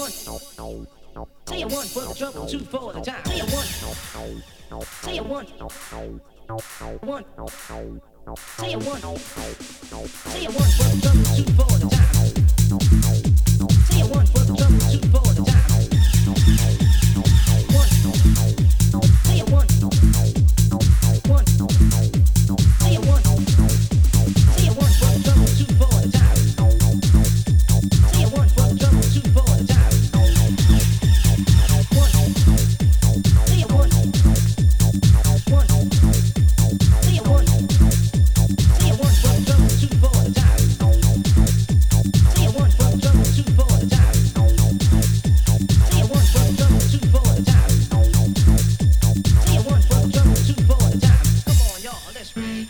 one. Say a one for the trouble, two for the time. Say a one. Say a one. One. Say a one. Say a one for the trouble, two for the time. Say a one for the trouble, two for the time. One. Say a one. One. Say a one. Say a one for the trouble, two for the time. Say a one for the trouble, two for the time. One. Say a one. One. Say a one. Say a one for the trouble, two for the time. Say a one for the trouble, two for the time. Say a one for the trouble, two for the time. Say a one for the trouble, two for the time. Come on, y'all, let's read.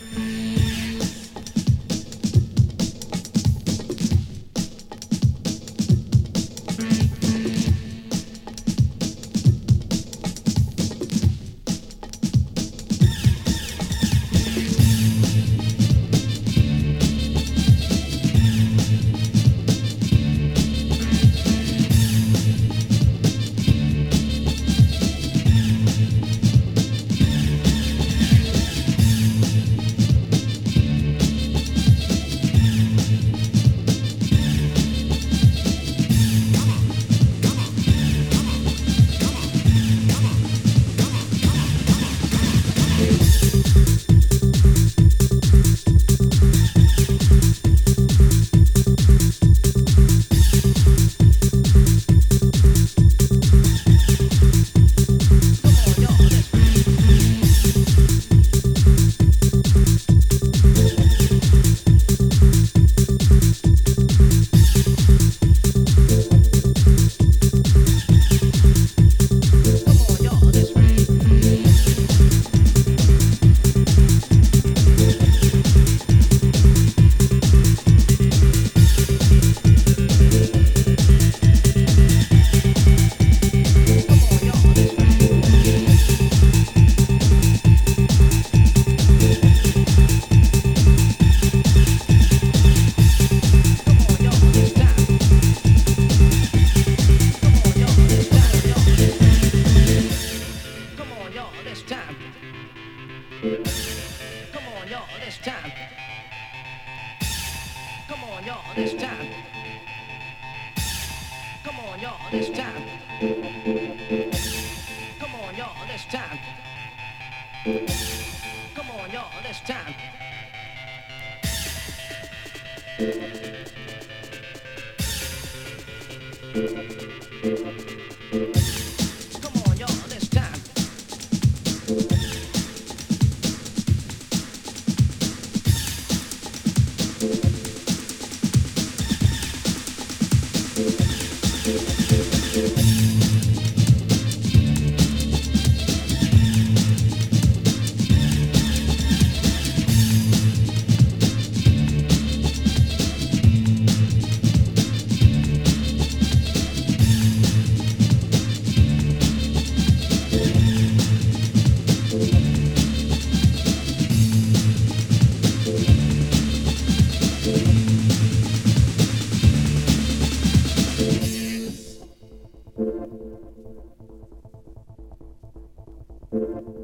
Thank